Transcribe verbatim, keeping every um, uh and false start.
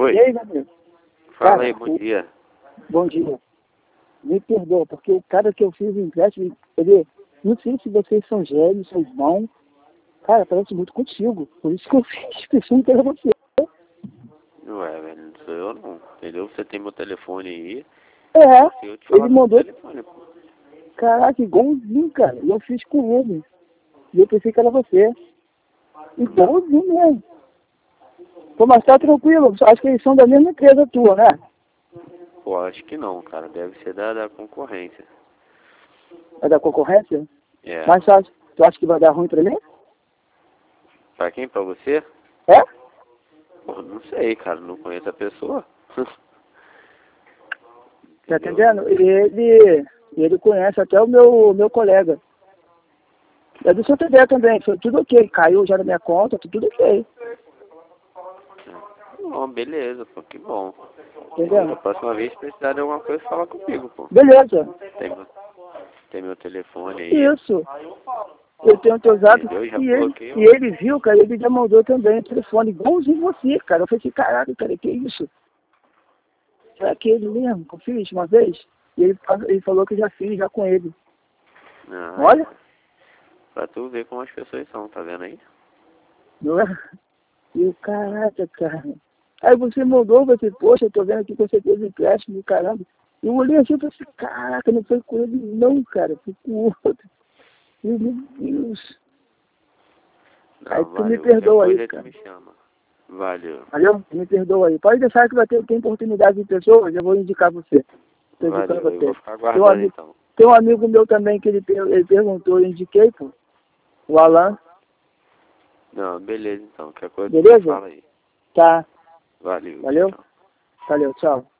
Oi. E aí, meu amigo? Fala Cara, aí, bom o- dia. Bom dia. Me perdoa, porque o cara que eu fiz o empréstimo, ele, não sei se vocês são gêmeos, são irmãos. Cara, parece muito contigo. Por isso que eu fiz, pensando que era você. Ué, velho, não sou eu não, entendeu? Você tem meu telefone aí, É, se eu te ele falar no mandou, telefone, pô. caraca, igualzinho, cara. E eu fiz com ele. E eu pensei que era você. Igualzinho mesmo. Pô, mas tá tranquilo, acho que eles são da mesma empresa tua, né? Pô, acho que não, cara, deve ser da, da concorrência. É da concorrência? É. Mas tu acha, tu acha que vai dar ruim pra mim? Pra quem? Pra você? É? Pô, não sei, cara, não conheço a pessoa. Tá Entendeu? entendendo? Ele, ele conhece até o meu, meu colega. É do seu T D também, foi tudo ok. Caiu já na minha conta, tudo ok. Não, beleza, pô, que bom. Entendeu? Da próxima vez, se precisar de alguma coisa, fala comigo, pô. Beleza. Tem meu, tem meu telefone aí, Isso. Eu tenho o teu zap entendeu? Já e ele, coloquei e o... ele viu, cara, ele já mandou também o telefone, igualzinho você, cara. Eu falei assim, caralho, cara, que isso? É aquele mesmo, que eu fiz uma vez. E ele, fa- ele falou que já fiz, já com ele. Ah, Olha, pra tu ver como as pessoas são, tá vendo aí? não é? E o caraca, cara. Aí você mandou, você, poxa, eu tô vendo aqui que você fez empréstimo, caramba. Eu olhei assim e falei assim, caraca, não foi com ele não, cara, foi com o outro. E, meu Deus. Não, Aí tu me valeu. Qualquer perdoa aí, coisa tu cara. me chama. Valeu. Valeu? Me perdoa aí. Pode deixar que vai ter, tem oportunidade de pessoas, eu vou indicar você. Tô indicando Valeu. Eu vou você. ficar Tem um, aguardando ami- então. tem um amigo meu também que ele, per- ele perguntou, eu indiquei, pô. O Alan. Não, beleza então. Qualquer coisa tu me Beleza? fala aí. Tá. Valeu. Tchau, Valeu? tchau. Valeu, tchau.